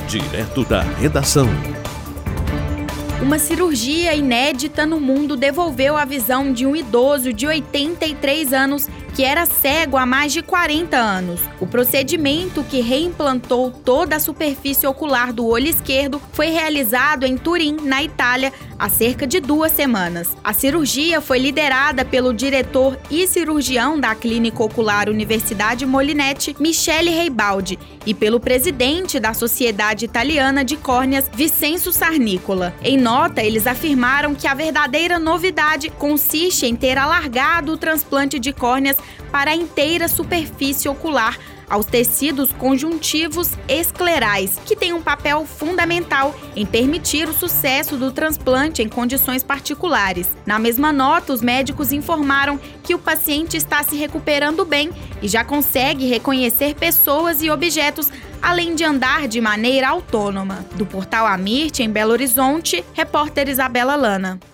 Direto da redação. Uma cirurgia inédita no mundo devolveu a visão de um idoso de 83 anos que era cego há mais de 40 anos. O procedimento, que reimplantou toda a superfície ocular do olho esquerdo, foi realizado em Turim, na Itália, há cerca de 2 semanas. A cirurgia foi liderada pelo diretor e cirurgião da Clínica Ocular Universidade Molinete, Michele Reibaldi, e pelo presidente da Sociedade Italiana de Córneas, Vincenzo Sarnicola. Em nota, eles afirmaram que a verdadeira novidade consiste em ter alargado o transplante de córneas para a inteira superfície ocular, aos tecidos conjuntivos esclerais, que tem um papel fundamental em permitir o sucesso do transplante em condições particulares. Na mesma nota, os médicos informaram que o paciente está se recuperando bem e já consegue reconhecer pessoas e objetos, além de andar de maneira autônoma. Do portal Amirte, em Belo Horizonte, repórter Isabela Lana.